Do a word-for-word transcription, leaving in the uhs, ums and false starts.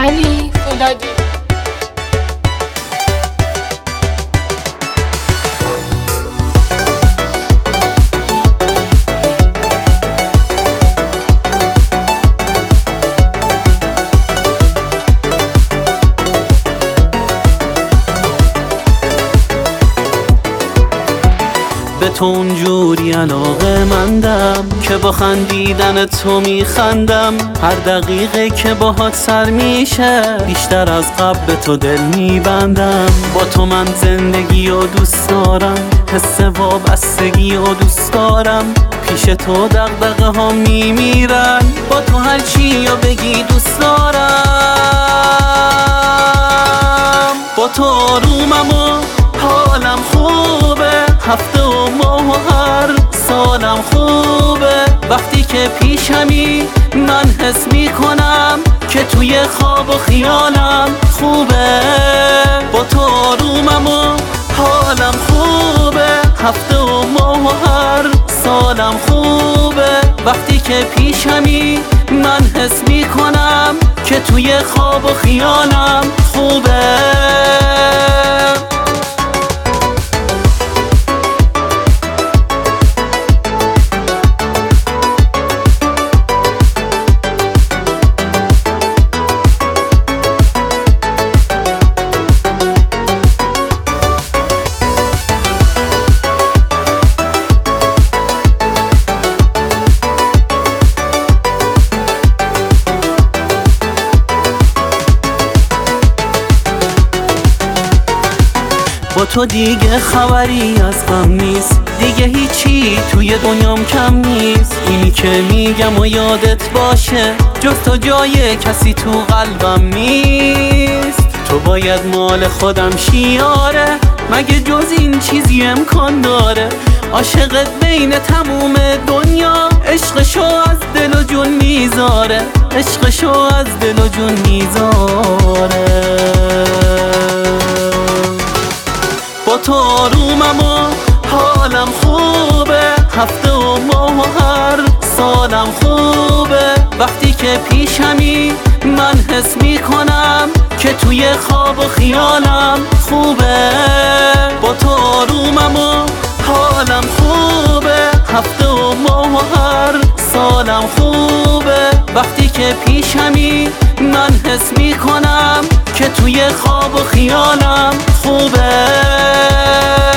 علی فولادی. به تو اونجوری علاقه مندم که با خندیدن تو میخندم. هر دقیقه که باهات سر میشه بیشتر از قبل به تو دل میبندم. با تو من زندگی و دوست دارم، حس وابستگی و دوست دارم. پیش تو دغدغه ها میمیرن، با تو هر چی رو بگی دوست دارم. با تو آرومم و حالم خوبه، هفته و ماه و هر سالم خوبه. وقتی که پیشمی من حس میکنم که توی خواب و خیالم خوبه. با تو آرومم و حالم خوبه، هفته و ماه و هر سالم خوبه. وقتی که پیشمی من حس میکنم که توی خواب و خیالم خوبه. با تو دیگه خبری از غم نیست، دیگه هیچی توی دنیام کم نیست. اینی که میگم و یادت باشه، جز تو جای کسی تو قلبم نیست. تو باید مال خودم شیاره، مگه جز این چیزی امکان داره؟ عاشقت بین تموم دنیا، عشقشو از دل و جون میذاره، عشقشو از دل و جون میذاره. با تو آرومم و حالم خوبه، هفته و ماه و هر سالم خوبه. وقتی که پیشمی من حس میکنم که توی خواب و خیالم خوبه. با تو آرومم و حالم خوبه، هفته و ماه و هر سالم خوبه. وقتی که پیشمی من حس میکنم که توی خواب و خیالم خوبه.